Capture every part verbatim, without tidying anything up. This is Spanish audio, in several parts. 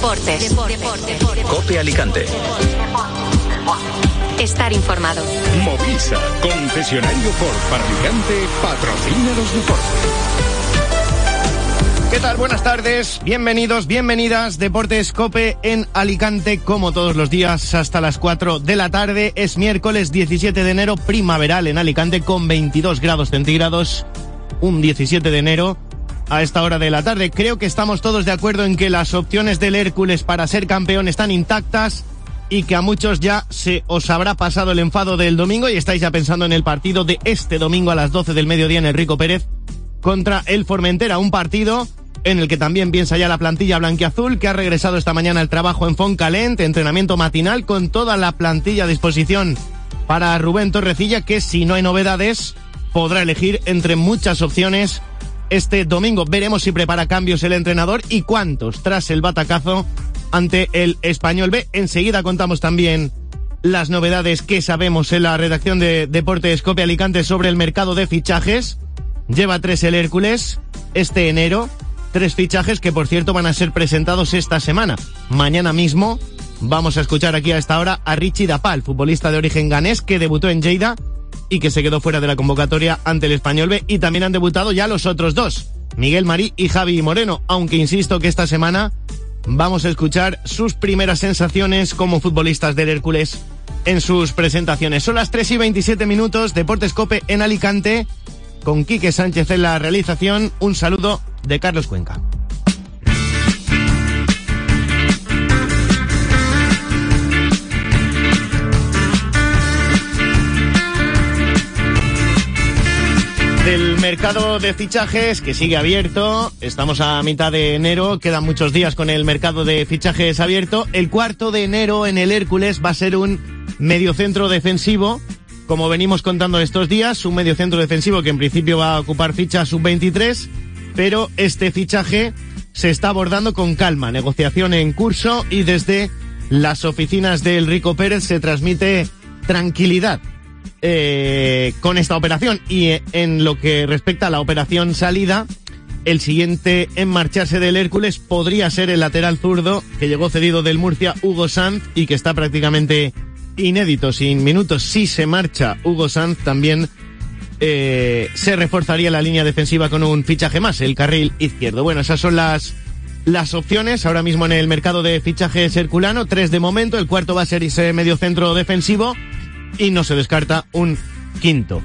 Deportes. Deportes. COPE Alicante. Estar informado. Movisa, concesionario Ford para Alicante, patrocina los deportes. ¿Qué tal? Buenas tardes, bienvenidos, bienvenidas. Deportes COPE en Alicante, como todos los días, hasta las cuatro de la tarde. Es miércoles diecisiete de enero, primaveral en Alicante, con veintidós grados centígrados. Un diecisiete de enero a esta hora de la tarde. Creo que estamos todos de acuerdo en que las opciones del Hércules para ser campeón están intactas y que a muchos ya se os habrá pasado el enfado del domingo y estáis ya pensando en el partido de este domingo a las doce del mediodía en el Rico Pérez contra el Formentera. Un partido en el que también piensa ya la plantilla blanquiazul, que ha regresado esta mañana al trabajo en Fontcalent, entrenamiento matinal con toda la plantilla a disposición para Rubén Torrecilla, que si no hay novedades podrá elegir entre muchas opciones este domingo. Veremos si prepara cambios el entrenador y cuántos tras el batacazo ante el Español B. Enseguida contamos también las novedades que sabemos en la redacción de Deportes COPE Alicante sobre el mercado de fichajes. Lleva tres el Hércules este enero, tres fichajes que por cierto van a ser presentados esta semana. Mañana mismo vamos a escuchar aquí a esta hora a Richie Dapal, futbolista de origen ganés que debutó en Lleida y que se quedó fuera de la convocatoria ante el Español B, y también han debutado ya los otros dos, Miguel Marí y Javi Moreno, aunque insisto que esta semana vamos a escuchar sus primeras sensaciones como futbolistas del Hércules en sus presentaciones. Son las tres y veintisiete minutos, Deportes COPE en Alicante, con Quique Sánchez en la realización. Un saludo de Carlos Cuenca. Del mercado de fichajes, que sigue abierto, estamos a mitad de enero, quedan muchos días con el mercado de fichajes abierto. El cuarto de enero en el Hércules va a ser un mediocentro defensivo, como venimos contando estos días, un mediocentro defensivo que en principio va a ocupar ficha sub veintitrés, pero este fichaje se está abordando con calma, negociación en curso, y desde las oficinas del Rico Pérez se transmite tranquilidad Eh, con esta operación. Y en lo que respecta a la operación salida, el siguiente en marcharse del Hércules podría ser el lateral zurdo que llegó cedido del Murcia, Hugo Sanz, y que está prácticamente inédito, sin minutos. Si se marcha Hugo Sanz, también eh, se reforzaría la línea defensiva con un fichaje más, el carril izquierdo. Bueno, esas son las las opciones ahora mismo en el mercado de fichajes herculano, tres de momento. El cuarto va a ser ese mediocentro defensivo y no se descarta un quinto.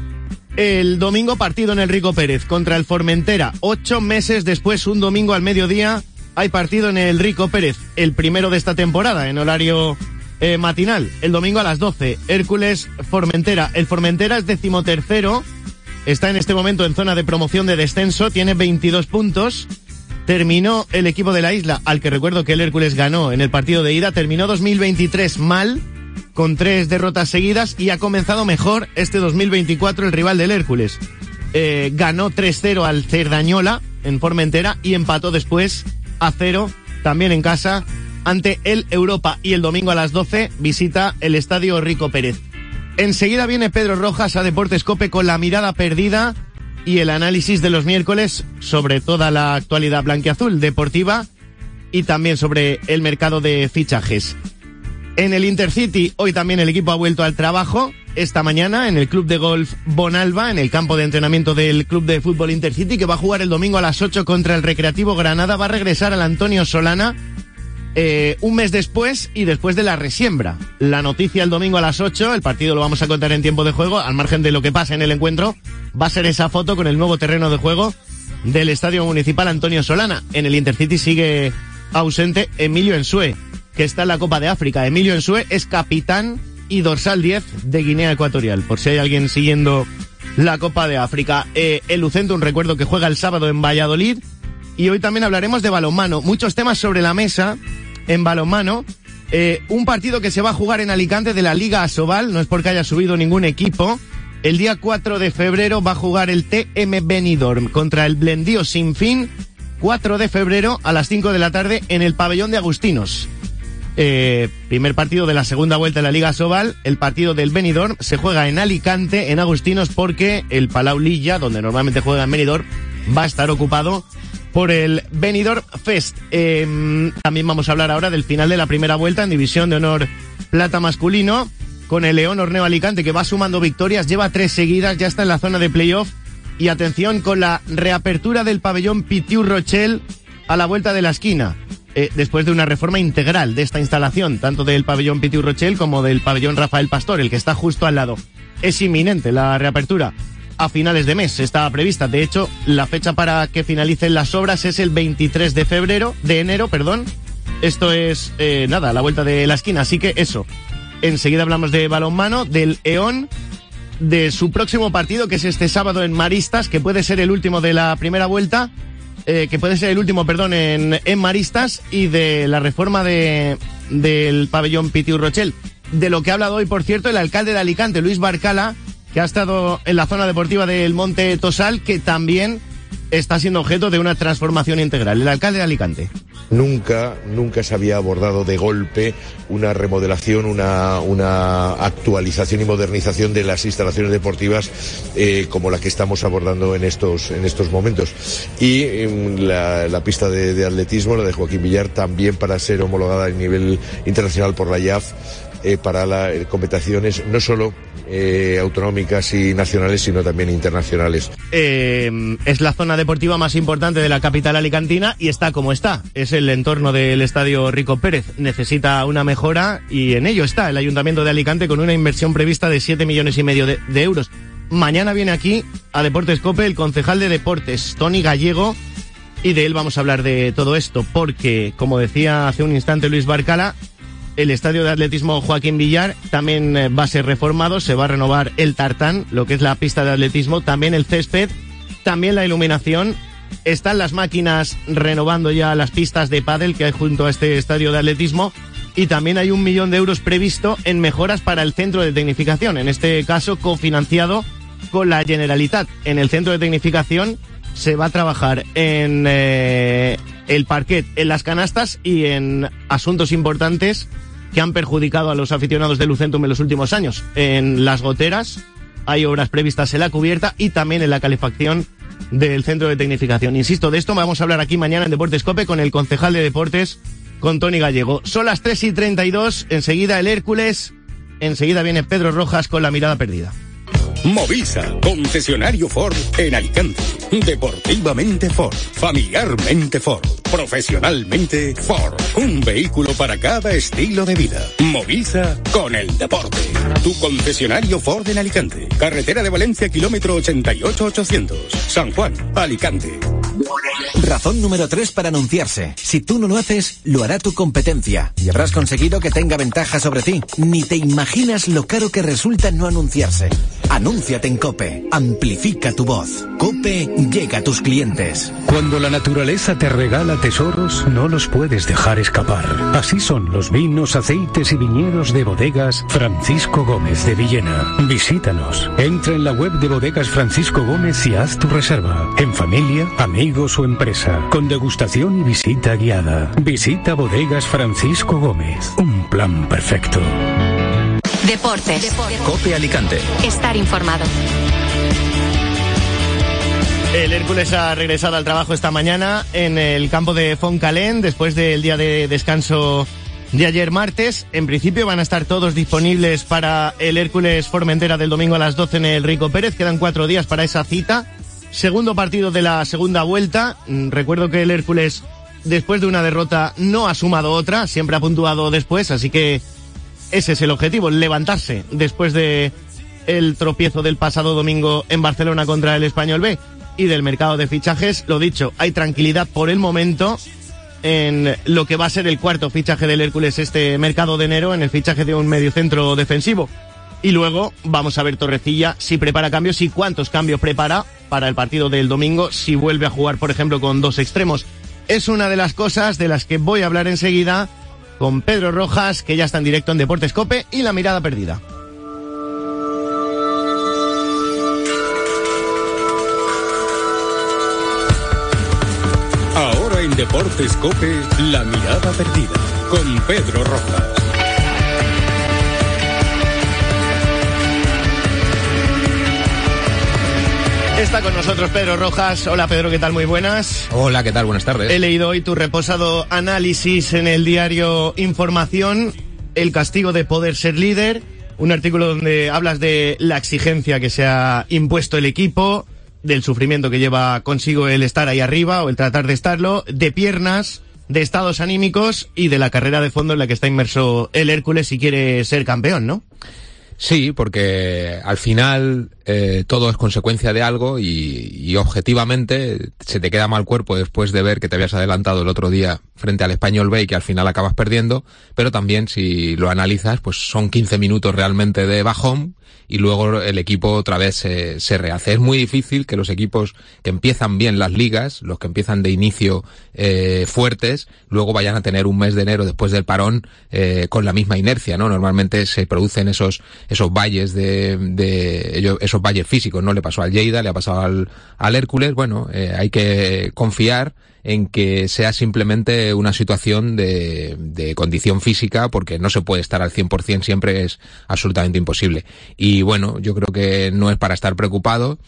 El domingo partido en el Rico Pérez contra el Formentera. Ocho meses después, un domingo al mediodía, hay partido en el Rico Pérez, el primero de esta temporada, en horario eh, matinal. El domingo a las doce, Hércules Formentera. El Formentera es decimotercero, está en este momento en zona de promoción de descenso, tiene veintidós puntos. Terminó el equipo de la isla, al que recuerdo que el Hércules ganó en el partido de ida, terminó dos mil veintitrés mal, con tres derrotas seguidas, y ha comenzado mejor este dos mil veinticuatro el rival del Hércules. Eh, ganó tres cero al Cerdañola en Formentera y empató después a cero también en casa ante el Europa. Y el domingo a las doce visita el Estadio Rico Pérez. Enseguida viene Pedro Rojas a Deportes COPE con la mirada perdida y el análisis de los miércoles sobre toda la actualidad blanquiazul deportiva y también sobre el mercado de fichajes. En el Intercity, hoy también el equipo ha vuelto al trabajo. Esta mañana en el Club de Golf Bonalba, en el campo de entrenamiento del Club de Fútbol Intercity, que va a jugar el domingo a las ocho contra el Recreativo Granada. Va a regresar al Antonio Solana eh, un mes después y después de la resiembra. La noticia el domingo a las ocho, el partido lo vamos a contar en tiempo de juego, al margen de lo que pasa en el encuentro, va a ser esa foto con el nuevo terreno de juego del Estadio Municipal Antonio Solana. En el Intercity sigue ausente Emilio Ensue, que está en la Copa de África. Emilio Ensue es capitán y dorsal diez de Guinea Ecuatorial, por si hay alguien siguiendo la Copa de África. Eh, el Lucentum, recuerdo que juega el sábado en Valladolid, y hoy también hablaremos de balonmano. Muchos temas sobre la mesa en balonmano. Eh, un partido que se va a jugar en Alicante de la Liga Asobal, no es porque haya subido ningún equipo. El día cuatro de febrero va a jugar el T M Benidorm contra el Blendío Sinfín, cuatro de febrero a las cinco de la tarde en el pabellón de Agustinos. Eh, primer partido de la segunda vuelta de la Liga Asobal. El partido del Benidorm se juega en Alicante, en Agustinos, porque el Palau Lilla, donde normalmente juega en Benidorm, va a estar ocupado por el Benidorm Fest. Eh, también vamos a hablar ahora del final de la primera vuelta en División de Honor Plata masculino, con el León Orneo Alicante, que va sumando victorias, lleva tres seguidas, ya está en la zona de playoff. Y atención con la reapertura del pabellón Pitiu Rochelle a la vuelta de la esquina, eh, después de una reforma integral de esta instalación, tanto del pabellón Pitiu Rochelle como del pabellón Rafael Pastor, el que está justo al lado. Es inminente la reapertura. A finales de mes está prevista. De hecho, la fecha para que finalicen las obras es el veintitrés de febrero, de enero, perdón. Esto es, eh, nada, a la vuelta de la esquina. Así que eso. Enseguida hablamos de balonmano, del E O N, de su próximo partido, que es este sábado en Maristas, que puede ser el último de la primera vuelta, eh, que puede ser el último, perdón, en, en Maristas, y de la reforma de del pabellón Pitiu Rochelle. De lo que ha hablado hoy, por cierto, el alcalde de Alicante, Luis Barcala, que ha estado en la zona deportiva del Monte Tosal, que también está siendo objeto de una transformación integral. El alcalde de Alicante. Nunca, nunca se había abordado de golpe una remodelación, una, una actualización y modernización de las instalaciones deportivas eh, como la que estamos abordando en estos, en estos momentos. Y eh, la, la pista de, de atletismo, la de Joaquín Villar, también para ser homologada a nivel internacional por la I A F, eh, para las eh, competiciones no solo Eh, autonómicas y nacionales, sino también internacionales. Eh, es la zona deportiva más importante de la capital alicantina y está como está. Es el entorno del Estadio Rico Pérez. Necesita una mejora y en ello está el Ayuntamiento de Alicante, con una inversión prevista de siete millones y medio de, de euros. Mañana viene aquí a Deportes COPE el concejal de Deportes, Tony Gallego, y de él vamos a hablar de todo esto, porque, como decía hace un instante Luis Barcala, el estadio de atletismo Joaquín Villar también va a ser reformado, se va a renovar el tartán, lo que es la pista de atletismo, también el césped, también la iluminación. Están las máquinas renovando ya las pistas de pádel que hay junto a este estadio de atletismo, y también hay un millón de euros previsto en mejoras para el centro de tecnificación, en este caso cofinanciado con la Generalitat. En el centro de tecnificación se va a trabajar en eh, el parquet, en las canastas y en asuntos importantes que han perjudicado a los aficionados de Lucentum en los últimos años. En las goteras hay obras previstas en la cubierta y también en la calefacción del centro de tecnificación. Insisto, de esto vamos a hablar aquí mañana en Deportes COPE con el concejal de Deportes, con Tony Gallego. Son las tres y treinta y dos, enseguida el Hércules, enseguida viene Pedro Rojas con la mirada perdida. Movisa, concesionario Ford en Alicante. Deportivamente Ford, familiarmente Ford, profesionalmente Ford. Un vehículo para cada estilo de vida. Movisa con el deporte. Tu concesionario Ford en Alicante. Carretera de Valencia, kilómetro ochenta y ocho ochocientos. San Juan, Alicante. Razón número tres para anunciarse. Si tú no lo haces, lo hará tu competencia y habrás conseguido que tenga ventaja sobre ti. Ni te imaginas lo caro que resulta no anunciarse. Anúnciate en COPE. Amplifica tu voz. COPE llega a tus clientes. Cuando la naturaleza te regala tesoros, no los puedes dejar escapar. Así son los vinos, aceites y viñedos de Bodegas Francisco Gómez de Villena. Visítanos. Entra en la web de Bodegas Francisco Gómez y haz tu reserva. En familia, amigos o empresa. Con degustación y visita guiada. Visita Bodegas Francisco Gómez. Un plan perfecto. Deportes. COPE Alicante. Estar informado. El Hércules ha regresado al trabajo esta mañana en el campo de Foncalén después del día de descanso de ayer martes. En principio van a estar todos disponibles para el Hércules Formentera del domingo a las doce en el Rico Pérez. Quedan cuatro días para esa cita. Segundo partido de la segunda vuelta. Recuerdo que el Hércules, después de una derrota, no ha sumado otra, siempre ha puntuado después, así que ese es el objetivo, levantarse después de el tropiezo del pasado domingo en Barcelona contra el Español B. Y del mercado de fichajes, lo dicho, hay tranquilidad por el momento en lo que va a ser el cuarto fichaje del Hércules este mercado de enero, en el fichaje de un mediocentro defensivo. Y luego vamos a ver Torrecilla si prepara cambios y cuántos cambios prepara para el partido del domingo, si vuelve a jugar, por ejemplo, con dos extremos. Es una de las cosas de las que voy a hablar enseguida con Pedro Rojas, que ya está en directo en Deportes COPE y la mirada perdida. Ahora en Deportes COPE, la mirada perdida, con Pedro Rojas. Está con nosotros Pedro Rojas. Hola Pedro, ¿qué tal? Muy buenas. Hola, ¿qué tal? Buenas tardes. He leído hoy tu reposado análisis en el diario Información, el castigo de poder ser líder, un artículo donde hablas de la exigencia que se ha impuesto el equipo, del sufrimiento que lleva consigo el estar ahí arriba o el tratar de estarlo, de piernas, de estados anímicos y de la carrera de fondo en la que está inmerso el Hércules si quiere ser campeón, ¿no? Sí, porque al final eh, todo es consecuencia de algo y, y objetivamente se te queda mal cuerpo después de ver que te habías adelantado el otro día frente al Espanyol B y que al final acabas perdiendo, pero también si lo analizas pues son quince minutos realmente de bajón y luego el equipo otra vez se, se rehace. Es muy difícil que los equipos que empiezan bien las ligas, los que empiezan de inicio eh, fuertes, luego vayan a tener un mes de enero después del parón eh, con la misma inercia, ¿no? Normalmente se producen esos esos valles de, de esos valles físicos, ¿no? Le pasó al Lleida, le ha pasado al, al Hércules. Bueno, eh, hay que confiar en que sea simplemente una situación de, de condición física, porque no se puede estar al cien por ciento siempre, es absolutamente imposible. Y bueno, yo creo que no es para estar preocupado,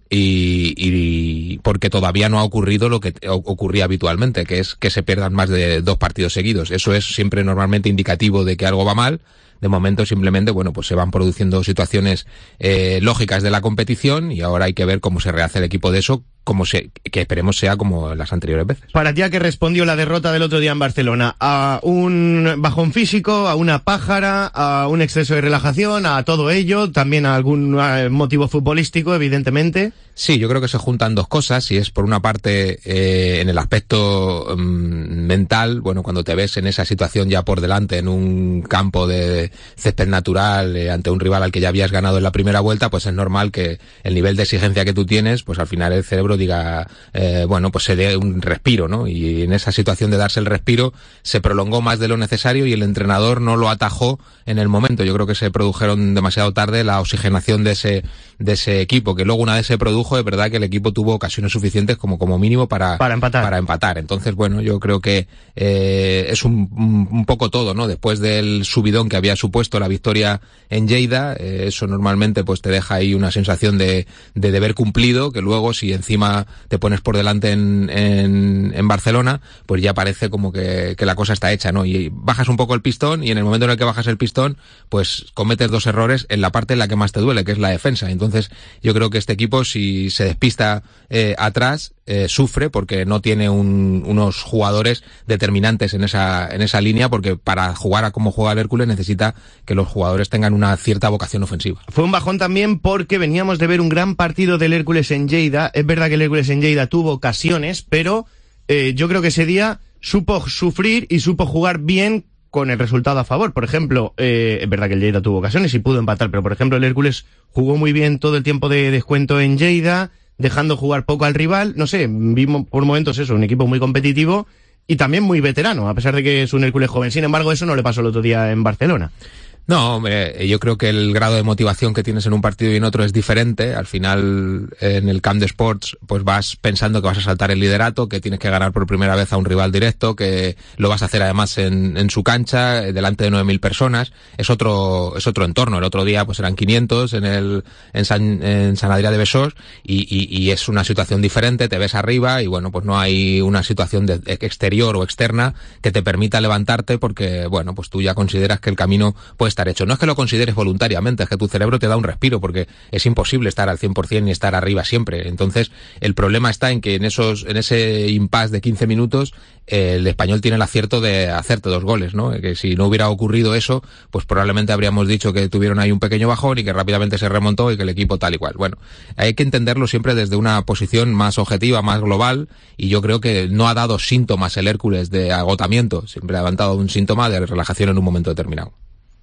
y, y porque todavía no ha ocurrido lo que ocurría habitualmente, que es que se pierdan más de dos partidos seguidos. Eso es siempre normalmente indicativo de que algo va mal. De momento simplemente, bueno, pues se van produciendo situaciones eh, lógicas de la competición y ahora hay que ver cómo se rehace el equipo de eso, como se, que esperemos sea como las anteriores veces. Para ti, ¿a qué respondió la derrota del otro día en Barcelona? ¿A un bajón físico, a una pájara, a un exceso de relajación, a todo ello? ¿También a algún motivo futbolístico, evidentemente? Sí, yo creo que se juntan dos cosas, y es por una parte eh, en el aspecto um, mental, bueno, cuando te ves en esa situación ya por delante, en un campo de césped natural, eh, ante un rival al que ya habías ganado en la primera vuelta, pues es normal que el nivel de exigencia que tú tienes, pues al final el cerebro diga, eh, bueno, pues se dé un respiro, ¿no? Y en esa situación de darse el respiro se prolongó más de lo necesario y el entrenador no lo atajó en el momento. Yo creo que se produjeron demasiado tarde la oxigenación de ese de ese equipo, que luego una vez se produjo, es verdad que el equipo tuvo ocasiones suficientes como como mínimo para para empatar. Para empatar. Entonces, bueno, yo creo que eh, es un, un, un poco todo, ¿no? Después del subidón que había supuesto la victoria en Lleida, eh, eso normalmente pues te deja ahí una sensación de, de deber cumplido, que luego si encima te pones por delante en, en, en Barcelona, pues ya parece como que, que la cosa está hecha, ¿no? Y bajas un poco el pistón y en el momento en el que bajas el pistón, pues cometes dos errores en la parte en la que más te duele, que es la defensa. Entonces, yo creo que este equipo, si se despista eh, atrás, eh, sufre porque no tiene un, unos jugadores determinantes en esa en esa línea, porque para jugar a como juega el Hércules necesita que los jugadores tengan una cierta vocación ofensiva. Fue un bajón también porque veníamos de ver un gran partido del Hércules en Lleida. Es verdad que el Hércules en Lleida tuvo ocasiones, pero eh, yo creo que ese día supo sufrir y supo jugar bien con el resultado a favor. Por ejemplo, eh, es verdad que el Lleida tuvo ocasiones y pudo empatar, pero por ejemplo el Hércules jugó muy bien todo el tiempo de descuento en Lleida, dejando jugar poco al rival. No sé, vimos por momentos eso, un equipo muy competitivo y también muy veterano, a pesar de que es un Hércules joven. Sin embargo, eso no le pasó el otro día en Barcelona. No, hombre, yo creo que el grado de motivación que tienes en un partido y en otro es diferente. Al final, en el Camp de Sports, pues vas pensando que vas a saltar el liderato, que tienes que ganar por primera vez a un rival directo, que lo vas a hacer además en, en su cancha, delante de nueve mil personas. Es otro, es otro entorno. El otro día, pues eran quinientos en el, en San, en San Adrià de Besós, y, y, y es una situación diferente. Te ves arriba y bueno, pues no hay una situación de, de exterior o externa que te permita levantarte, porque bueno, pues tú ya consideras que el camino puede estar hecho. No es que lo consideres voluntariamente, es que tu cerebro te da un respiro, porque es imposible estar al cien por ciento ni estar arriba siempre. Entonces, el problema está en que en esos, en ese impasse de quince minutos, eh, el Espanyol tiene el acierto de hacerte dos goles, ¿no? Que si no hubiera ocurrido eso, pues probablemente habríamos dicho que tuvieron ahí un pequeño bajón y que rápidamente se remontó y que el equipo tal y cual. Bueno, hay que entenderlo siempre desde una posición más objetiva, más global, y yo creo que no ha dado síntomas el Hércules de agotamiento, siempre ha levantado un síntoma de relajación en un momento determinado.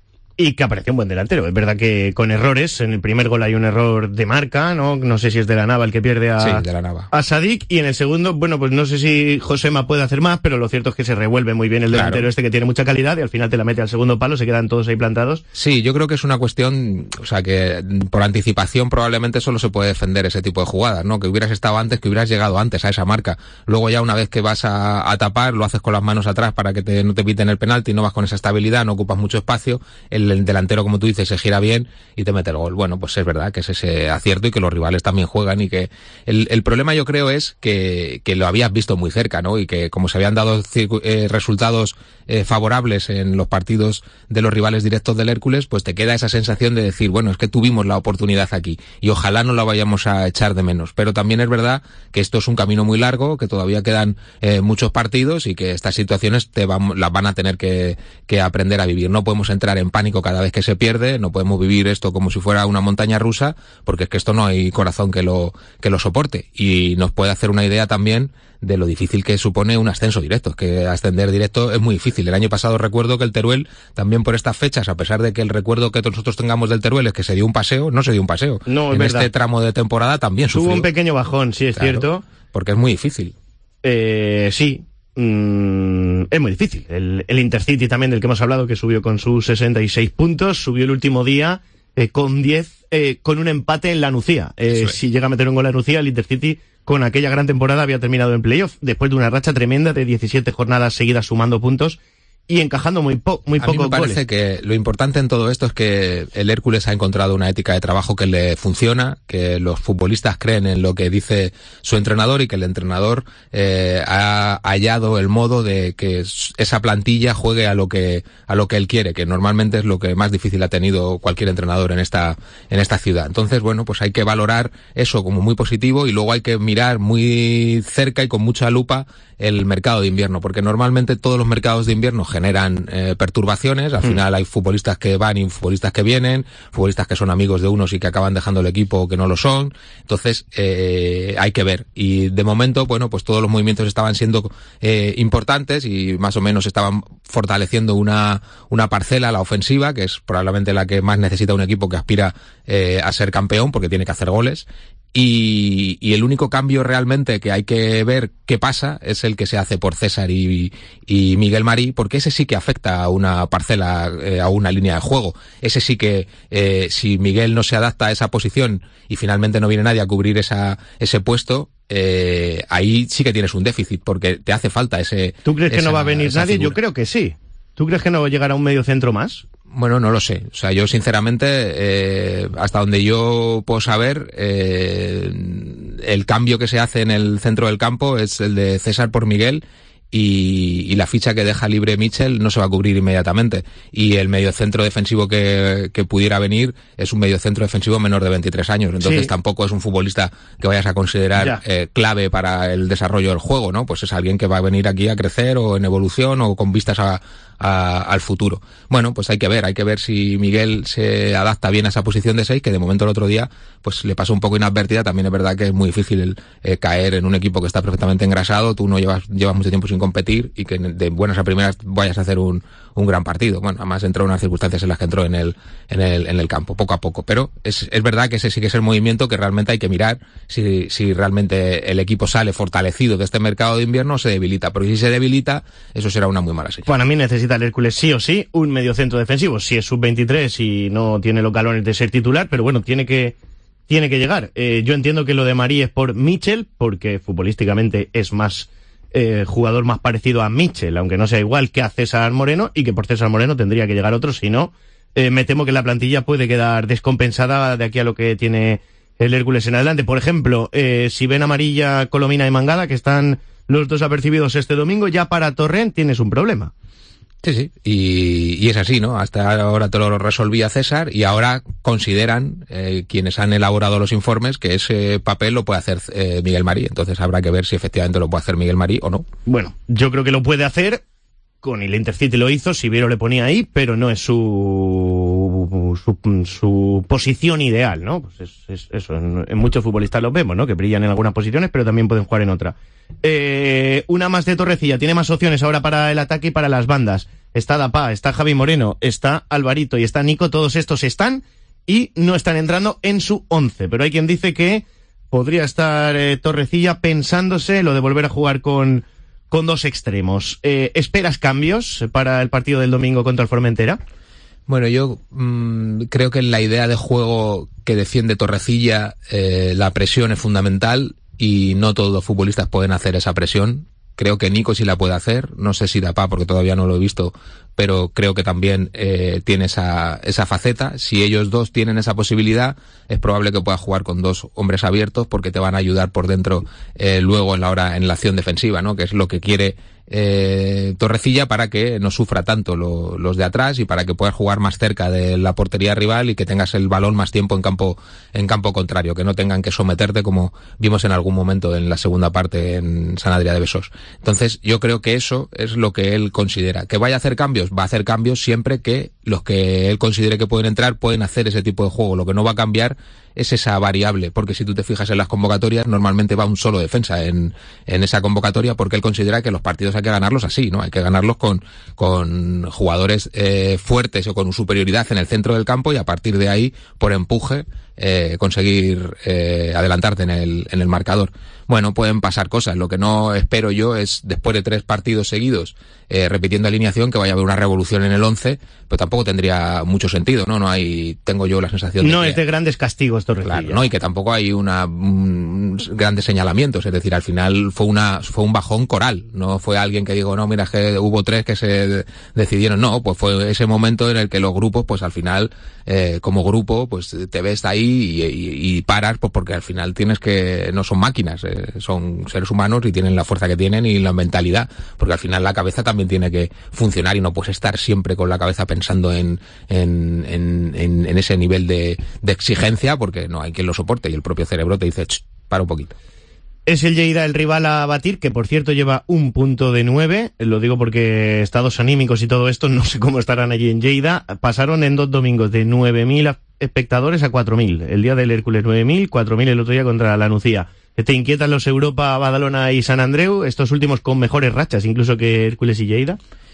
Y que apareció un buen delantero. Es verdad que con errores, en el primer gol hay un error de marca, ¿no? No sé si es de la Nava el que pierde a, sí, de la Nava. a Sadik, y en el segundo, bueno, pues no sé si Josema puede hacer más, pero lo cierto es que se revuelve muy bien el delantero, claro, este que tiene mucha calidad, y al final te la mete al segundo palo, se quedan todos ahí plantados. Sí, yo creo que es una cuestión, o sea, que por anticipación probablemente solo se puede defender ese tipo de jugadas, ¿no? Que hubieras estado antes, que hubieras llegado antes a esa marca. Luego ya una vez que vas a, a tapar, lo haces con las manos atrás para que te, no te piten el penalti, no vas con esa estabilidad, no ocupas mucho espacio. El el delantero, como tú dices, se gira bien y te mete el gol. Bueno, pues es verdad que es ese acierto y que los rivales también juegan y que el, el problema yo creo es que, que lo habías visto muy cerca, ¿no? Y que como se habían dado eh, resultados eh, favorables en los partidos de los rivales directos del Hércules, pues te queda esa sensación de decir, bueno, es que tuvimos la oportunidad aquí y ojalá no la vayamos a echar de menos. Pero también es verdad que esto es un camino muy largo, que todavía quedan eh, muchos partidos y que estas situaciones te van, las van a tener que, que aprender a vivir. No podemos entrar en pánico cada vez que se pierde, no podemos vivir esto como si fuera una montaña rusa, porque es que esto no hay corazón que lo, que lo soporte. Y nos puede hacer una idea también de lo difícil que supone un ascenso directo, que ascender directo es muy difícil. El año pasado recuerdo que el Teruel, también por estas fechas, a pesar de que el recuerdo que nosotros tengamos del Teruel es que se dio un paseo, no se dio un paseo. No, en verdad. Este tramo de temporada también sufrió. Tuvo un pequeño bajón, sí, es Claro, cierto. Porque es muy difícil. Eh, sí, mm, es muy difícil. El, el Intercity también, del que hemos hablado, que subió con sus sesenta y seis puntos, subió el último día eh, con diez, eh, con un empate en la Nucía. Eh, es. Si llega a meter un gol a la Nucía, el Intercity con aquella gran temporada había terminado en playoff, después de una racha tremenda de diecisiete jornadas seguidas sumando puntos y encajando muy, po muy a pocos mí me parece goles. Que lo importante en todo esto es que el Hércules ha encontrado una ética de trabajo que le funciona, que los futbolistas creen en lo que dice su entrenador y que el entrenador eh, ha hallado el modo de que esa plantilla juegue a lo que a lo que él quiere, que normalmente es lo que más difícil ha tenido cualquier entrenador en esta en esta ciudad. Entonces, bueno, pues hay que valorar eso como muy positivo y luego hay que mirar muy cerca y con mucha lupa el mercado de invierno, porque normalmente todos los mercados de invierno generan eh, perturbaciones. Al mm. final hay futbolistas que van y futbolistas que vienen, futbolistas que son amigos de unos y que acaban dejando el equipo o que no lo son. Entonces eh, hay que ver. Y de momento, bueno, pues todos los movimientos estaban siendo eh, importantes y más o menos estaban fortaleciendo una una parcela, la ofensiva, que es probablemente la que más necesita un equipo que aspira eh, a ser campeón, porque tiene que hacer goles. Y, y el único cambio realmente que hay que ver qué pasa es el que se hace por César y, y Miguel Marí, porque ese sí que afecta a una parcela, eh, a una línea de juego. Ese sí que, eh, si Miguel no se adapta a esa posición y finalmente no viene nadie a cubrir esa, ese puesto, eh, ahí sí que tienes un déficit, porque te hace falta ese... ¿Tú crees que esa, no va a venir nadie? figura. Yo creo que sí. ¿Tú crees que no llegará un medio centro más? Bueno, no lo sé. O sea, yo sinceramente, eh, hasta donde yo puedo saber, eh, el cambio que se hace en el centro del campo es el de César por Miguel y, y la ficha que deja libre Mitchell no se va a cubrir inmediatamente. Y el mediocentro defensivo que, que pudiera venir es un mediocentro defensivo menor de veintitrés años. Entonces sí. Tampoco es un futbolista que vayas a considerar eh, clave para el desarrollo del juego, ¿no? Pues es alguien que va a venir aquí a crecer o en evolución o con vistas a A, al futuro. Bueno, pues hay que ver, hay que ver si Miguel se adapta bien a esa posición de seis, que de momento el otro día pues le pasó un poco inadvertida. También es verdad que es muy difícil el, eh, caer en un equipo que está perfectamente engrasado, tú no llevas llevas mucho tiempo sin competir y que de buenas a primeras vayas a hacer un, un gran partido. Bueno, además entró en unas circunstancias en las que entró en el, en el, en el campo, poco a poco. Pero es, es verdad que ese sí que es el movimiento que realmente hay que mirar si, si realmente el equipo sale fortalecido de este mercado de invierno o se debilita. Porque si se debilita, eso será una muy mala señal. Para mí necesita el Hércules sí o sí un mediocentro defensivo. Si es sub veintitrés y no tiene los galones de ser titular, pero bueno, tiene que tiene que llegar. Eh, yo entiendo que lo de Marí es por Mitchell, porque futbolísticamente es más eh, jugador más parecido a Mitchell, aunque no sea igual que a César Moreno, y que por César Moreno tendría que llegar otro, si no, eh, me temo que la plantilla puede quedar descompensada de aquí a lo que tiene el Hércules en adelante. Por ejemplo, eh, si ven Amarilla, Colomina y Mangada, que están los dos apercibidos este domingo, ya para Torrent tienes un problema. Sí, sí, y, y es así, ¿no? Hasta ahora te lo resolvía César y ahora consideran eh, quienes han elaborado los informes que ese papel lo puede hacer eh, Miguel Marí. Entonces habrá que ver si efectivamente lo puede hacer Miguel Marí o no. Bueno, yo creo que lo puede hacer. Con el Intercity lo hizo, Siviero le ponía ahí, pero no es su su, su posición ideal, ¿no? Pues es, es eso, en, en muchos futbolistas lo vemos, ¿no? Que brillan en algunas posiciones, pero también pueden jugar en otra. Eh, una más de Torrecilla, tiene más opciones ahora para el ataque y para las bandas. Está Dapá, está Javi Moreno, está Alvarito y está Nico, todos estos están y no están entrando en su once, pero hay quien dice que podría estar eh, Torrecilla pensándose lo de volver a jugar con con dos extremos. Eh, ¿Esperas cambios para el partido del domingo contra el Formentera? Bueno, yo mmm, creo que en la idea de juego que defiende Torrecilla, eh, la presión es fundamental y no todos los futbolistas pueden hacer esa presión. creo que Nico sí la puede hacer, no sé si Dapá porque todavía no lo he visto, pero creo que también eh, tiene esa, esa faceta. Si ellos dos tienen esa posibilidad, es probable que pueda jugar con dos hombres abiertos porque te van a ayudar por dentro eh, luego en la hora, en la acción defensiva, ¿no? Que es lo que quiere eh, Torrecilla para que no sufra tanto lo, los de atrás y para que puedas jugar más cerca de la portería rival y que tengas el balón más tiempo en campo, en campo contrario, que no tengan que someterte como vimos en algún momento en la segunda parte en San Adrià de Besós. Entonces yo creo que eso es lo que él considera. ¿Que vaya a hacer cambios? Va a hacer cambios siempre que los que él considere que pueden entrar pueden hacer ese tipo de juego. Lo que no va a cambiar es esa variable, porque si tú te fijas en las convocatorias, normalmente va un solo defensa en, en esa convocatoria, porque él considera que los partidos hay que ganarlos así, ¿no? Hay que ganarlos con, con jugadores eh, fuertes o con superioridad en el centro del campo y a partir de ahí, por empuje, eh, conseguir eh, adelantarte en el, en el marcador. Bueno, pueden pasar cosas. Lo que no espero yo es, después de tres partidos seguidos, eh, repitiendo alineación, que vaya a haber una revolución en el once, pero tampoco tendría mucho sentido, ¿no? No hay, tengo yo la sensación de No que, es de grandes castigos, Torrecilla. Claro, no, y que tampoco hay una mm, grandes señalamientos, es decir, al final fue una fue un bajón coral, no fue alguien que digo, no, mira, es que hubo tres que se decidieron, no, pues fue ese momento en el que los grupos, pues al final, eh, como grupo, pues te ves ahí y, y, y paras, pues porque al final tienes que, no son máquinas, eh, son seres humanos y tienen la fuerza que tienen y la mentalidad, porque al final la cabeza también tiene que funcionar y no puedes estar siempre con la cabeza pensando en, en, en, en, en ese nivel de, de exigencia, porque no hay quien lo soporte y el propio cerebro te dice, para un poquito. Es el Lleida el rival a batir, que por cierto lleva un punto de nueve, lo digo porque estados anímicos y todo esto, no sé cómo estarán allí en Lleida, pasaron en dos domingos de nueve mil espectadores a cuatro mil, el día del Hércules nueve mil, cuatro mil el otro día contra la Nucía. ¿Te inquietan los Europa, Badalona y San Andreu, estos últimos con mejores rachas incluso que Hércules y Lleida?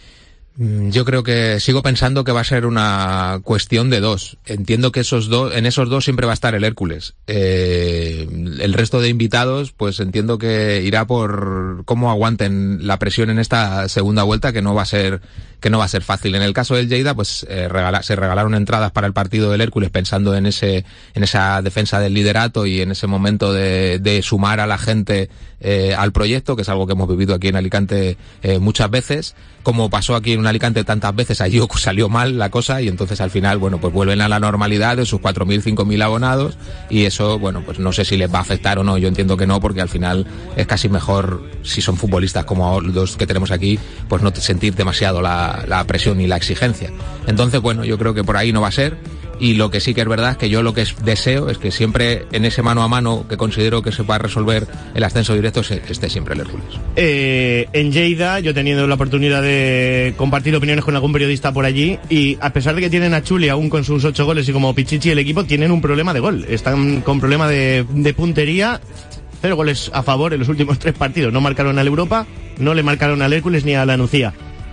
Yo creo que sigo pensando que va a ser una cuestión de dos. Entiendo que esos dos, en esos dos siempre va a estar el Hércules. Eh, el resto de invitados, pues entiendo que irá por cómo aguanten la presión en esta segunda vuelta, que no va a ser, que no va a ser fácil. En el caso del Lleida, pues eh, regala, se regalaron entradas para el partido del Hércules pensando en ese, en esa defensa del liderato y en ese momento de, de sumar a la gente eh, al proyecto, que es algo que hemos vivido aquí en Alicante eh, muchas veces. Como pasó aquí en Alicante tantas veces, allí salió mal la cosa y entonces al final, bueno, pues vuelven a la normalidad de sus cuatro mil, cinco mil abonados y eso, bueno, pues no sé si les va a afectar o no, yo entiendo que no, porque al final es casi mejor, si son futbolistas como los que tenemos aquí, pues no sentir demasiado la, la presión y la exigencia. Entonces, bueno, yo creo que por ahí no va a ser. Y lo que sí que es verdad es que yo lo que es, deseo es que siempre en ese mano a mano que considero que se va a resolver el ascenso directo esté siempre el Hércules. Eh, en Lleida, yo teniendo la oportunidad de compartir opiniones con algún periodista por allí, y a pesar de que tienen a Chuli aún con sus ocho goles y como Pichichi el equipo, tienen un problema de gol. Están con problema de, de puntería. Cero goles a favor en los últimos tres partidos. No marcaron al Europa, no le marcaron al Hércules ni a la Nucía.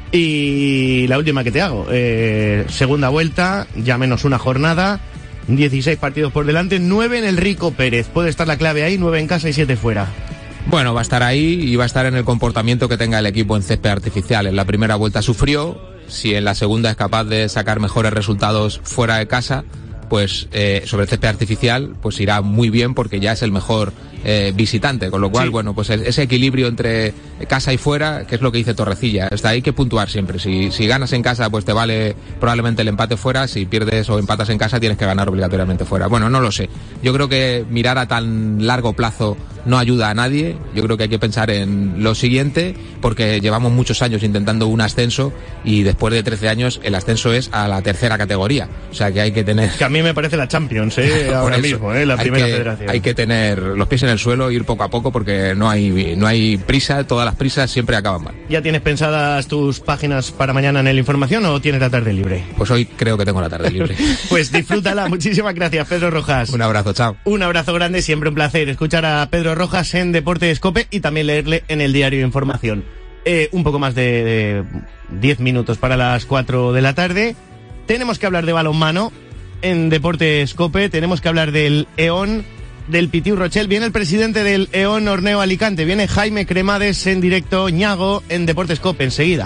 Y la última que te hago, eh, segunda vuelta, ya menos una jornada, dieciséis partidos por delante, nueve en el Rico Pérez. Puede estar la clave ahí, nueve en casa y siete fuera. Bueno, va a estar ahí y va a estar en el comportamiento que tenga el equipo en césped artificial. En la primera vuelta sufrió, si en la segunda es capaz de sacar mejores resultados fuera de casa, pues eh, sobre el césped artificial, pues irá muy bien porque ya es el mejor eh, visitante, con lo cual, sí. Bueno, pues ese equilibrio entre casa y fuera, que es lo que dice Torrecilla, está ahí que puntuar siempre. Si, si ganas en casa, pues te vale probablemente el empate fuera, si pierdes o empatas en casa, tienes que ganar obligatoriamente fuera. Bueno, no lo sé. Yo creo que mirar a tan largo plazo no ayuda a nadie. Yo creo que hay que pensar en lo siguiente, porque llevamos muchos años intentando un ascenso y después de trece años el ascenso es a la tercera categoría. O sea que hay que tener... Que a mí me parece la Champions, ¿eh? Ahora eso, mismo, ¿eh? La primera que, federación. Hay que tener los pies en el suelo, ir poco a poco, porque no hay, no hay prisa, todas las prisas siempre acaban mal. ¿Ya tienes pensadas tus páginas para mañana en el Información o tienes la tarde libre? Pues hoy creo que tengo la tarde libre. Pues disfrútala. Muchísimas gracias, Pedro Rojas. Un abrazo, chao. Un abrazo grande, siempre un placer escuchar a Pedro Rojas en Deportes COPE y también leerle en el diario Información. Eh, un poco más de diez minutos para las cuatro de la tarde. Tenemos que hablar de balonmano en Deportes COPE, tenemos que hablar del E.ON, del Pitiu Rochel. Viene el presidente del E.ON Orneo Alicante, viene Jaime Cremades en directo, Ñago, en Deportes COPE, enseguida.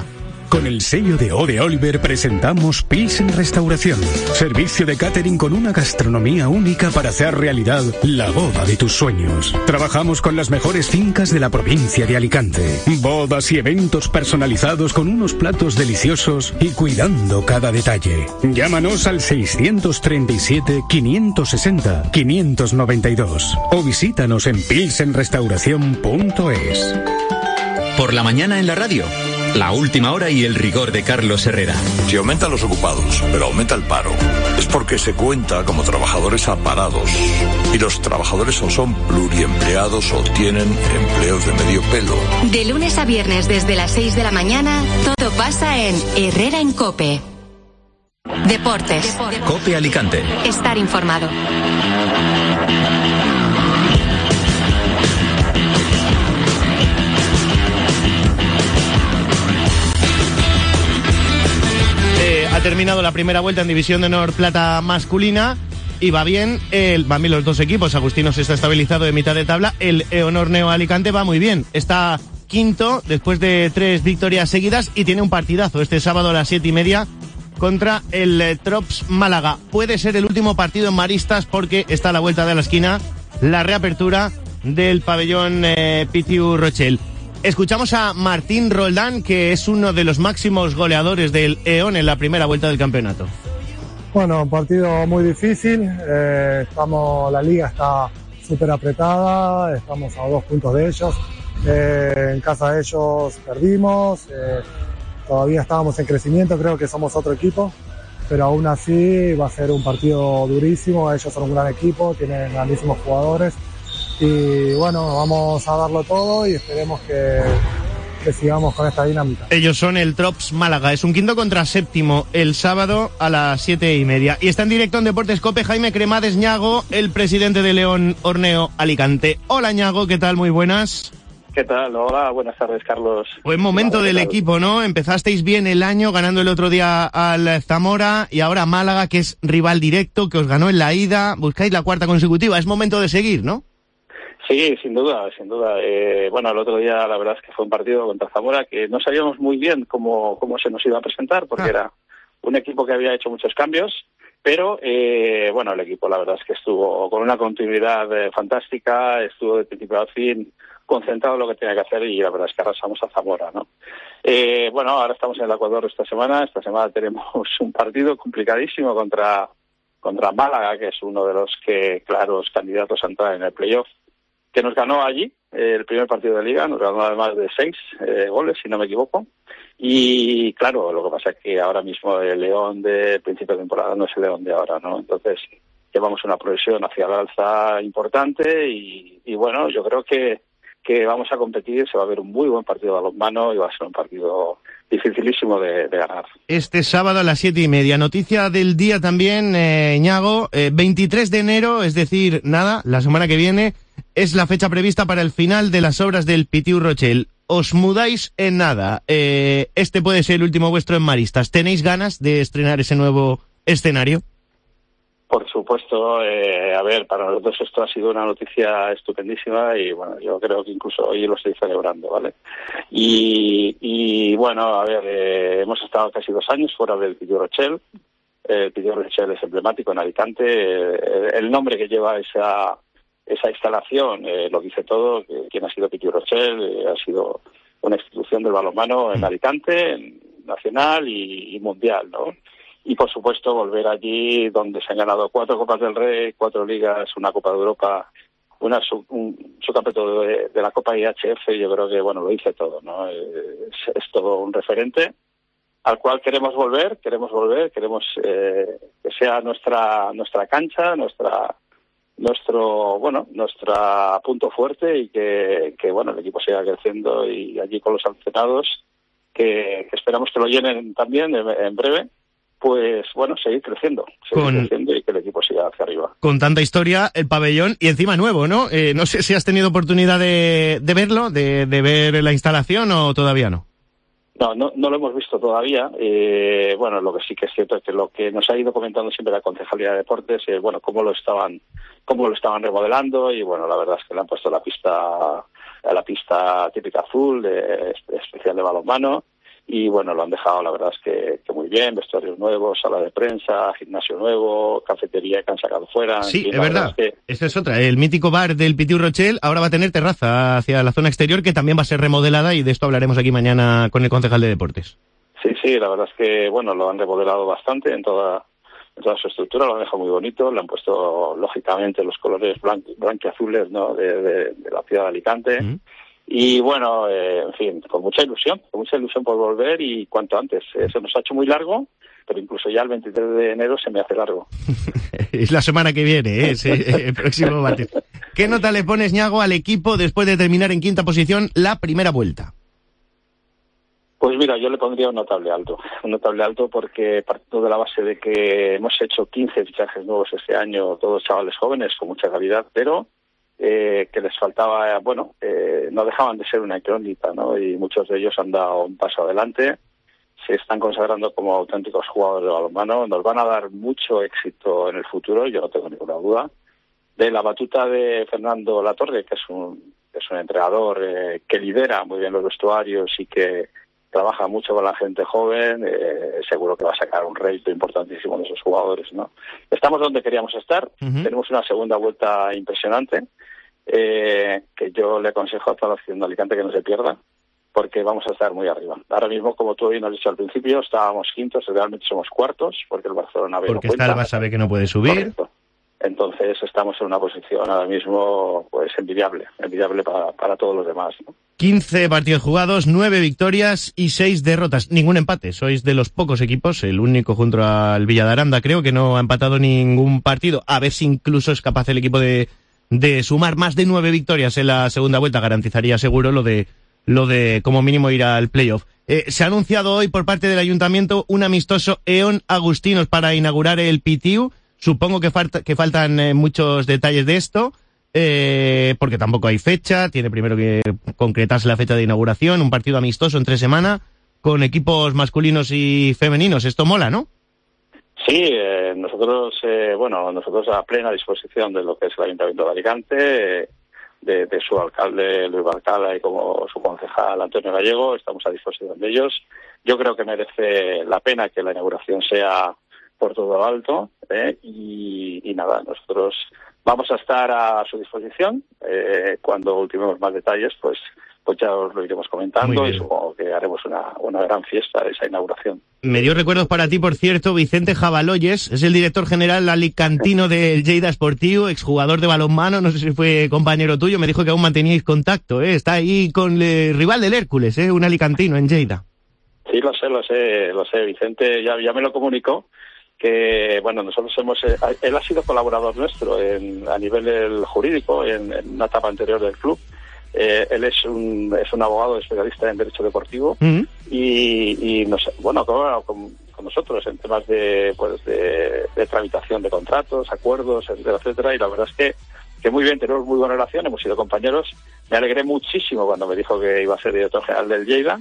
Con el sello de O de Oliver presentamos Pilsen Restauración. Servicio de catering con una gastronomía única para hacer realidad la boda de tus sueños. Trabajamos con las mejores fincas de la provincia de Alicante. Bodas y eventos personalizados con unos platos deliciosos y cuidando cada detalle. Llámanos al seiscientos treinta y siete, quinientos sesenta, quinientos noventa y dos o visítanos en pilsen restauración punto es. Por la mañana en la radio, la última hora y el rigor de Carlos Herrera. Si aumentan los ocupados, pero aumenta el paro, es porque se cuenta como trabajadores aparados. Y los trabajadores o son pluriempleados o tienen empleos de medio pelo. De lunes a viernes desde las seis de la mañana, todo pasa en Herrera en COPE. Deportes. COPE Alicante. Estar informado. Ha terminado la primera vuelta en División de Honor Plata masculina y va bien, el, van bien los dos equipos. Agustinos está estabilizado de mitad de tabla, el Honor Neo Alicante va muy bien, está quinto después de tres victorias seguidas y tiene un partidazo este sábado a las siete y media contra el eh, Trops Málaga. Puede ser el último partido en Maristas porque está a la vuelta de la esquina la reapertura del pabellón eh, Pitiu Rochelle. Escuchamos a Martín Roldán, que es uno de los máximos goleadores del E O N en la primera vuelta del campeonato. Bueno, un partido muy difícil, eh, estamos, la liga está súper apretada, estamos a dos puntos de ellos, eh, en casa de ellos perdimos, eh, todavía estábamos en crecimiento, creo que somos otro equipo, pero aún así va a ser un partido durísimo, ellos son un gran equipo, tienen grandísimos jugadores. Y bueno, vamos a darlo todo y esperemos que, que sigamos con esta dinámica. Ellos son el Trops Málaga, es un quinto contra séptimo el sábado a las siete y media. Y está en directo en Deportes COPE Jaime Cremades Ñago, el presidente de León Horneo Alicante. Hola Ñago, ¿qué tal? Muy buenas. ¿Qué tal? Hola, buenas tardes, Carlos. Buen momento Hola, del tal? equipo, ¿no? Empezasteis bien el año ganando el otro día al Zamora y ahora Málaga, que es rival directo, que os ganó en la ida. Buscáis la cuarta consecutiva. Es momento de seguir, ¿no? Sí, sin duda, sin duda. Eh, bueno, el otro día la verdad es que fue un partido contra Zamora que no sabíamos muy bien cómo, cómo se nos iba a presentar, porque ah. era un equipo que había hecho muchos cambios, pero eh, bueno, el equipo la verdad es que estuvo con una continuidad eh, fantástica, estuvo de principio a fin concentrado en lo que tenía que hacer y la verdad es que arrasamos a Zamora, ¿no? Eh, bueno, ahora estamos en el Ecuador esta semana, esta semana tenemos un partido complicadísimo contra, contra Málaga, que es uno de los que claros candidatos a entrar en el playoff, que nos ganó allí, eh, el primer partido de Liga, nos ganó además de seis eh, goles, si no me equivoco. Y claro, lo que pasa es que ahora mismo el León de principio de temporada no es el León de ahora, ¿no? Entonces llevamos una progresión hacia la alza importante y, y bueno, yo creo que, que vamos a competir, se va a ver un muy buen partido de balonmano y va a ser un partido dificilísimo de, de ganar. Este sábado a las siete y media. Noticia del día también, eh, Ñago, eh, veintitrés de enero, es decir, nada, la semana que viene, es la fecha prevista para el final de las obras del Pitiu Rochelle. Os mudáis en nada. Eh, este puede ser el último vuestro en Maristas. ¿Tenéis ganas de estrenar ese nuevo escenario? Por supuesto, eh, a ver, para nosotros esto ha sido una noticia estupendísima y bueno, yo creo que incluso hoy lo estoy celebrando, ¿vale? Y, y bueno, a ver, eh, hemos estado casi dos años fuera del Pitiu Rochelle. El Pitiu Rochelle es emblemático en Alicante. Eh, el nombre que lleva esa esa instalación eh, lo dice todo, que quien ha sido Pitiu Rochelle eh, ha sido una institución del balonmano en Alicante, en nacional y, y mundial, ¿no? Y por supuesto volver allí donde se han ganado cuatro Copas del Rey, cuatro ligas, una Copa de Europa, una sub, un subcampeonato de, de la Copa I H F, yo creo que bueno lo dice todo, ¿no? Es, es todo un referente al cual queremos volver, queremos volver, queremos eh, que sea nuestra nuestra cancha, nuestra nuestro bueno nuestra punto fuerte y que, que bueno el equipo siga creciendo y allí con los aficionados que, que esperamos que lo llenen también en, en breve, pues bueno seguir creciendo seguir con, creciendo y que el equipo siga hacia arriba. Con tanta historia el pabellón y encima nuevo, ¿no? Eh, no sé si has tenido oportunidad de, de verlo, de, de ver la instalación o todavía no. No, no, no lo hemos visto todavía. Eh, bueno, lo que sí que es cierto es que lo que nos ha ido comentando siempre la Concejalía de Deportes, eh, bueno, cómo lo estaban, cómo lo estaban remodelando y bueno, la verdad es que le han puesto la pista, la pista típica azul, de, especial de balonmano y bueno, lo han dejado la verdad es que, que muy bien, vestuarios nuevos, sala de prensa, gimnasio nuevo, cafetería que han sacado fuera. Sí, fin, es verdad, es que... esta es otra, el mítico bar del Pitiu Rochelle ahora va a tener terraza hacia la zona exterior que también va a ser remodelada y de esto hablaremos aquí mañana con el concejal de deportes. Sí, sí, la verdad es que bueno, lo han remodelado bastante en toda, en toda su estructura, lo han dejado muy bonito, le han puesto lógicamente los colores blanqui, blanquiazules, ¿no? de, de, de la ciudad de Alicante. Mm. Y bueno, eh, en fin, con mucha ilusión, con mucha ilusión por volver y cuanto antes. Eh, se nos ha hecho muy largo, pero incluso ya el veintitrés de enero se me hace largo. Es la semana que viene, ¿eh? Sí, el próximo martes. ¿Qué nota le pones, Ñago, al equipo después de terminar en quinta posición la primera vuelta? Pues mira, yo le pondría un notable alto, un notable alto porque partiendo de la base de que hemos hecho quince fichajes nuevos este año, todos chavales jóvenes con mucha calidad, pero eh, que les faltaba, bueno, eh, no dejaban de ser una incógnita, ¿no? Y muchos de ellos han dado un paso adelante, se están consagrando como auténticos jugadores de balonmano, nos van a dar mucho éxito en el futuro, yo no tengo ninguna duda. De la batuta de Fernando Latorre, que es un, es un entrenador eh, que lidera muy bien los vestuarios y que trabaja mucho con la gente joven, eh, seguro que va a sacar un rédito importantísimo de esos jugadores, ¿no? Estamos donde queríamos estar, uh-huh. Tenemos una segunda vuelta impresionante, eh, que yo le aconsejo a toda la ciudad de Alicante que no se pierda, porque vamos a estar muy arriba. Ahora mismo, como tú bien has dicho al principio, estábamos quintos, realmente somos cuartos, porque el Barcelona B porque no cuenta. Porque está el Barça B que no puede subir. Correcto. Entonces estamos en una posición ahora mismo pues envidiable, envidiable para, para todos los demás, ¿no? quince partidos jugados, nueve victorias y seis derrotas. Ningún empate. Sois de los pocos equipos, el único junto al Villa de Aranda, creo, que no ha empatado ningún partido. A ver si incluso es capaz el equipo de, de sumar más de nueve victorias en la segunda vuelta. Garantizaría seguro lo de, lo de como mínimo ir al playoff. Eh, se ha anunciado hoy por parte del Ayuntamiento un amistoso Eón Agustinos para inaugurar el Pitiu. Supongo que, falta, que faltan eh, muchos detalles de esto, eh, porque tampoco hay fecha. Tiene primero que concretarse la fecha de inauguración, un partido amistoso entre semana con equipos masculinos y femeninos. Esto mola, ¿no? Sí, eh, nosotros, eh, bueno, nosotros a plena disposición de lo que es el Ayuntamiento de Alicante, eh, de, de su alcalde Luis Barcala y como su concejal Antonio Gallego, estamos a disposición de ellos. Yo creo que merece la pena que la inauguración sea por todo alto, eh, y, y nada, nosotros vamos a estar a su disposición. Eh, cuando ultimemos más detalles, pues pues ya os lo iremos comentando y supongo que haremos una, una gran fiesta de esa inauguración. Me dio recuerdos para ti, por cierto, Vicente Jabaloyes, es el director general alicantino del Lleida Esportiu, exjugador de balonmano, no sé si fue compañero tuyo, me dijo que aún manteníais contacto, ¿eh? Está ahí con el rival del Hércules, ¿eh? Un alicantino en Lleida. Sí, lo sé, lo sé, lo sé, Vicente ya, ya me lo comunicó, que bueno, nosotros hemos, eh, él ha sido colaborador nuestro en, a nivel jurídico en, en una etapa anterior del club. Eh, él es un es un abogado especialista en derecho deportivo, uh-huh. y, y nos, bueno, con, con, con nosotros en temas de pues de, de tramitación de contratos, acuerdos, etcétera, etcétera, y la verdad es que que muy bien, tenemos muy buena relación, hemos sido compañeros. Me alegré muchísimo cuando me dijo que iba a ser director general del Lleida.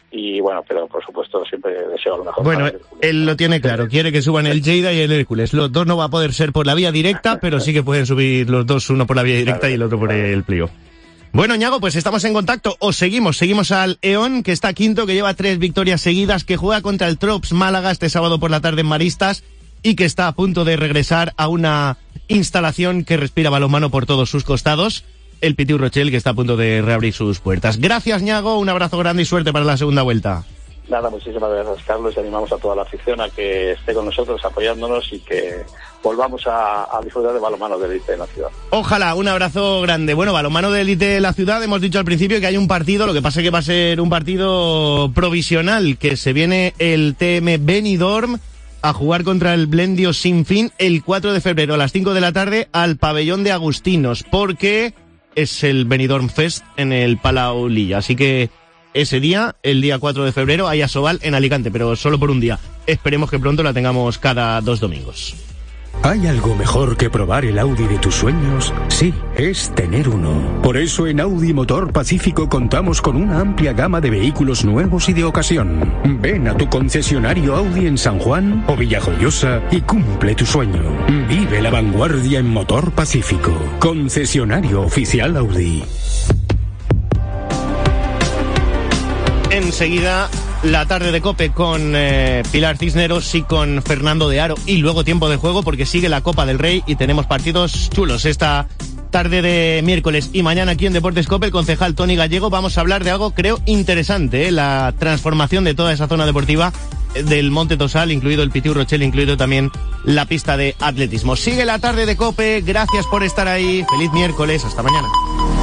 Y bueno, pero por supuesto siempre deseo lo mejor. Bueno, él lo tiene claro, quiere que suban el Lleida y el Hércules. Los dos no va a poder ser por la vía directa, pero sí que pueden subir los dos, uno por la vía directa claro, y el otro por claro. el playoff. Bueno, Ñago, pues estamos en contacto, os seguimos, seguimos al Eón, que está quinto, que lleva tres victorias seguidas, que juega contra el Trops Málaga este sábado por la tarde en Maristas y que está a punto de regresar a una instalación que respira balonmano por todos sus costados. El Pitiu Rochelle, que está a punto de reabrir sus puertas. Gracias, Ñago, un abrazo grande y suerte para la segunda vuelta. Nada, muchísimas gracias, Carlos, y animamos a toda la afición a que esté con nosotros apoyándonos y que volvamos a, a disfrutar de balonmano de élite en la ciudad. Ojalá, un abrazo grande. Bueno, balonmano de élite de la ciudad, hemos dicho al principio que hay un partido, lo que pasa es que va a ser un partido provisional, que se viene el T M Benidorm a jugar contra el Blendio Sinfín el cuatro de febrero a las cinco de la tarde al pabellón de Agustinos, porque es el Benidorm Fest en el Palau Lilla, así que ese día, el día cuatro de febrero, hay Asobal en Alicante, pero solo por un día. Esperemos que pronto la tengamos cada dos domingos. ¿Hay algo mejor que probar el Audi de tus sueños? Sí, es tener uno. Por eso en Audi Motor Pacífico contamos con una amplia gama de vehículos nuevos y de ocasión. Ven a tu concesionario Audi en San Juan o Villajoyosa y cumple tu sueño. Vive la vanguardia en Motor Pacífico. Concesionario oficial Audi. Enseguida la tarde de COPE con eh, Pilar Cisneros y con Fernando de Aro. Y luego tiempo de juego porque sigue la Copa del Rey y tenemos partidos chulos esta tarde de miércoles. Y mañana aquí en Deportes COPE, el concejal Tony Gallego, vamos a hablar de algo creo interesante, ¿eh? La transformación de toda esa zona deportiva del Monte Tosal, incluido el Pitiu Rochelle, incluido también la pista de atletismo. Sigue la tarde de COPE, gracias por estar ahí, feliz miércoles, hasta mañana.